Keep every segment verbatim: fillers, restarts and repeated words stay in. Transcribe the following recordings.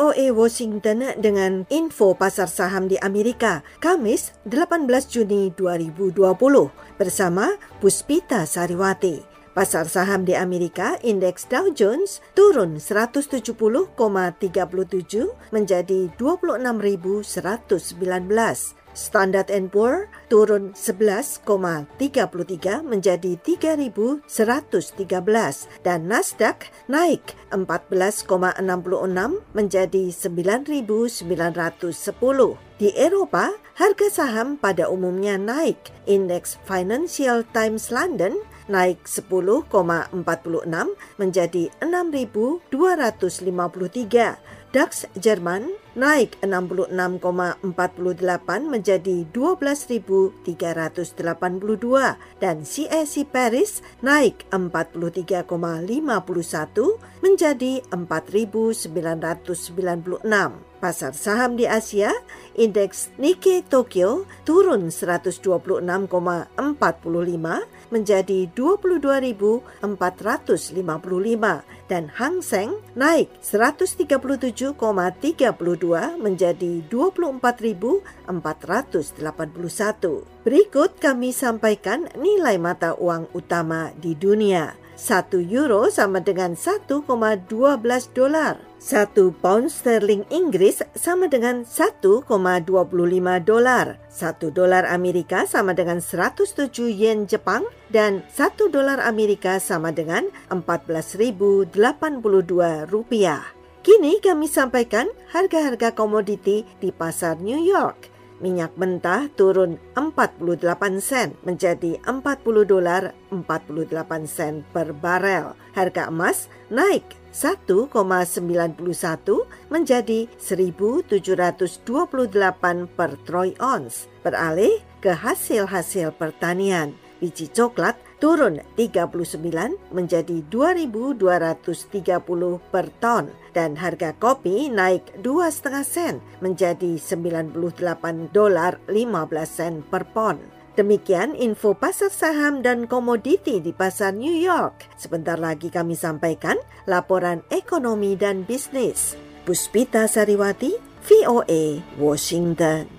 O A Washington dengan info pasar saham di Amerika, Kamis delapan belas Juni dua ribu dua puluh bersama Puspita Sariwati. Pasar saham di Amerika, indeks Dow Jones turun seratus tujuh puluh koma tiga tujuh menjadi dua puluh enam ribu seratus sembilan belas. Standard and Poor turun sebelas koma tiga tiga menjadi tiga ribu seratus tiga belas dan Nasdaq naik empat belas koma enam enam menjadi sembilan ribu sembilan ratus sepuluh. Di Eropa, harga saham pada umumnya naik. Indeks Financial Times London naik sepuluh koma empat enam menjadi enam ribu dua ratus lima puluh tiga. DAX Jerman naik enam puluh enam koma empat delapan menjadi dua belas ribu tiga ratus delapan puluh dua dan C A C Paris naik empat puluh tiga koma lima satu menjadi empat ribu sembilan ratus sembilan puluh enam. Pasar saham di Asia, indeks Nikkei Tokyo turun seratus dua puluh enam koma empat lima menjadi dua puluh dua ribu empat ratus lima puluh lima dan Hang Seng naik seratus tiga puluh tujuh koma tiga dua menjadi dua puluh empat ribu empat ratus delapan puluh satu. Berikut kami sampaikan nilai mata uang utama di dunia. Satu euro sama dengan satu koma dua belas dolar. Satu pound sterling Inggris sama dengan satu koma dua lima dolar. Satu dolar Amerika sama dengan seratus tujuh yen Jepang dan satu dolar Amerika sama dengan empat belas ribu delapan puluh dua rupiah. Kini kami sampaikan harga-harga komoditi di pasar New York. Minyak mentah turun empat puluh delapan sen menjadi empat puluh dolar empat puluh delapan sen per barel. Harga emas naik satu koma sembilan satu menjadi seribu tujuh ratus dua puluh delapan per troy ounce. Beralih ke hasil-hasil pertanian. Biji coklat turun tiga puluh sembilan menjadi dua ribu dua ratus tiga puluh per ton dan harga kopi naik dua koma lima sen menjadi sembilan puluh delapan dolar lima belas sen per pon. Demikian info pasar saham dan komoditi di pasar New York. Sebentar lagi kami sampaikan laporan ekonomi dan bisnis. Puspita Sariwati, V O A, Washington.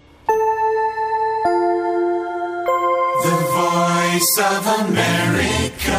The Voice of America.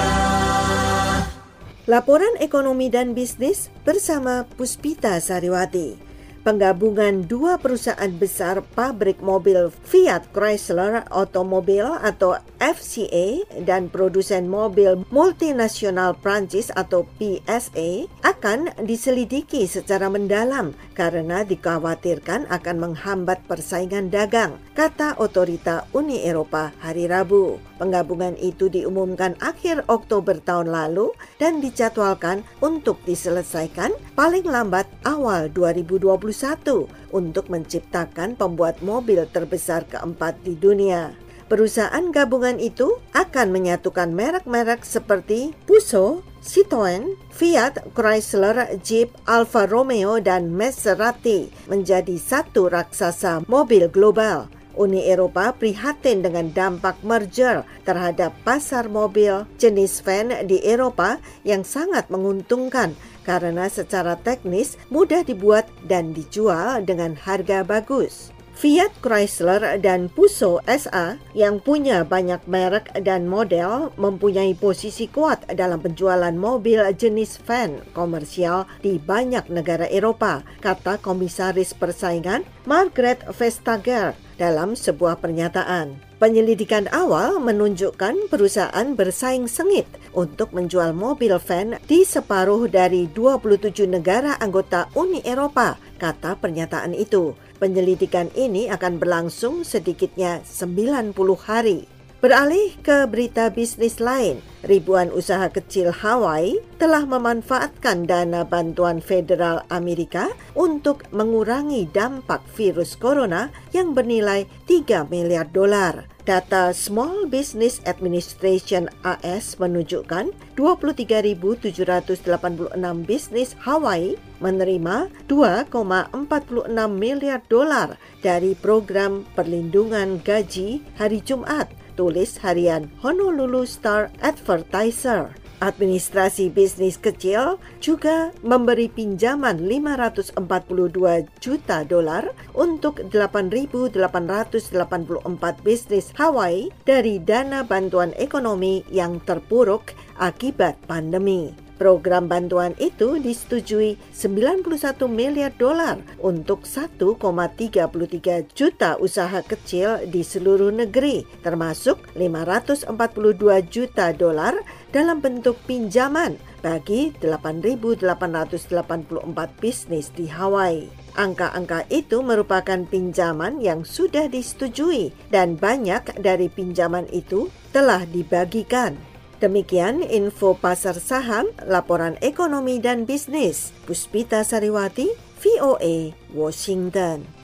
Laporan ekonomi dan bisnis bersama Puspita Sariwati. Penggabungan dua perusahaan besar pabrik mobil Fiat Chrysler Automobile atau F C A dan produsen mobil multinasional Prancis atau P S A akan diselidiki secara mendalam karena dikhawatirkan akan menghambat persaingan dagang, kata otorita Uni Eropa hari Rabu. Penggabungan itu diumumkan akhir Oktober tahun lalu dan dijadwalkan untuk diselesaikan paling lambat awal dua ribu dua puluh satu untuk menciptakan pembuat mobil terbesar keempat di dunia. Perusahaan gabungan itu akan menyatukan merek-merek seperti Peugeot, Citroen, Fiat, Chrysler, Jeep, Alfa Romeo, dan Maserati menjadi satu raksasa mobil global. Uni Eropa prihatin dengan dampak merger terhadap pasar mobil jenis van di Eropa yang sangat menguntungkan karena secara teknis mudah dibuat dan dijual dengan harga bagus. Fiat Chrysler dan Peugeot S A yang punya banyak merek dan model mempunyai posisi kuat dalam penjualan mobil jenis van komersial di banyak negara Eropa, kata Komisaris Persaingan Margrethe Vestager dalam sebuah pernyataan. Penyelidikan awal menunjukkan perusahaan bersaing sengit untuk menjual mobil van di separuh dari dua puluh tujuh negara anggota Uni Eropa, kata pernyataan itu. Penyelidikan ini akan berlangsung sedikitnya sembilan puluh hari. Beralih ke berita bisnis lain, ribuan usaha kecil Hawaii telah memanfaatkan dana bantuan federal Amerika untuk mengurangi dampak virus corona yang bernilai tiga miliar dolar. Data Small Business Administration A S menunjukkan dua puluh tiga ribu tujuh ratus delapan puluh enam bisnis Hawaii menerima dua koma empat enam miliar dolar dari program perlindungan gaji hari Jumat, tulis harian Honolulu Star Advertiser. Administrasi bisnis kecil juga memberi pinjaman lima ratus empat puluh dua juta dolar untuk delapan ribu delapan ratus delapan puluh empat bisnis Hawaii dari dana bantuan ekonomi yang terpuruk akibat pandemi. Program bantuan itu disetujui sembilan puluh satu miliar dolar untuk satu koma tiga tiga juta usaha kecil di seluruh negeri, termasuk lima ratus empat puluh dua juta dolar dalam bentuk pinjaman bagi delapan ribu delapan ratus delapan puluh empat bisnis di Hawaii. Angka-angka itu merupakan pinjaman yang sudah disetujui dan banyak dari pinjaman itu telah dibagikan. Demikian info pasar saham, laporan ekonomi dan bisnis. Puspita Sariwati, V O A, Washington.